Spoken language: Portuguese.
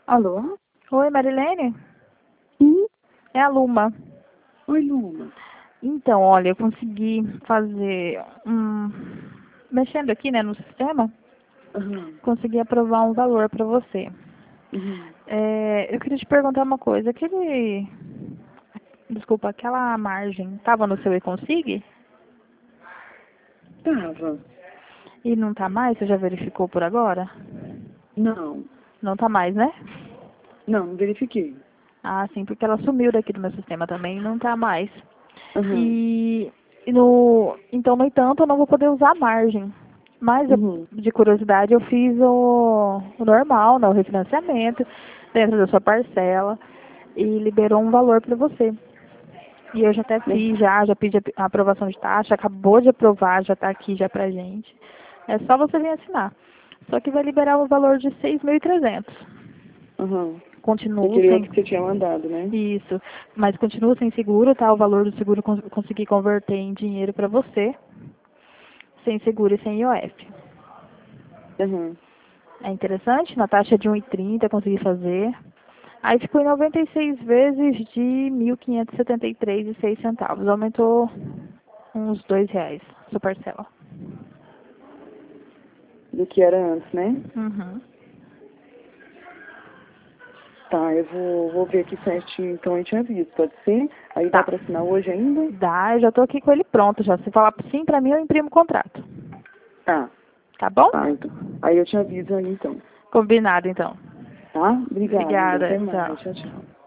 Alô? Oi, Marilene? Sim. É a Luma. Oi, Luma. Então, olha, eu consegui fazer mexendo aqui, né, no sistema, Aham. consegui aprovar um valor para você. Uhum. Eu queria te perguntar uma coisa. Desculpa, aquela margem estava no seu e-consig Tava. e não tá mais? Você já verificou por agora? Não. Não tá mais, né? Não verifiquei. Ah, sim, porque ela sumiu daqui do meu sistema também, não tá mais. Aham. E, então, no entanto, eu não vou poder usar a margem. Mas, Uhum. de curiosidade, eu fiz o normal, né, o refinanciamento, dentro da sua parcela, e liberou um valor para você. E eu já até Né? fiz, já pedi a aprovação de taxa, acabou de aprovar, já está aqui já pra gente. É só você vir assinar. Só que vai liberar o valor de 6.300. Aham. Continuo Aquele sem outro que você tinha mandado, né? isso, mas continua sem seguro, tá? O valor do seguro consegui converter em dinheiro para você, sem seguro e sem IOF. Aham. É interessante, na taxa de 1,30 consegui fazer. Aí ficou em 96 vezes de 1.573,06. Aumentou uns R$ 2 sua parcela. Do que era antes, né? Uhum. Tá, eu vou ver aqui certinho, então eu te aviso, pode ser? Aí dá Tá. pra assinar hoje ainda? Dá, eu já tô aqui com ele pronto já. Se falar sim pra mim, eu imprimo o contrato. Tá. Tá bom? Tá, então. Aí eu te aviso aí, então. Combinado, então. Tá? Obrigada, Obrigada. até mais. Tchau. Tchau, tchau.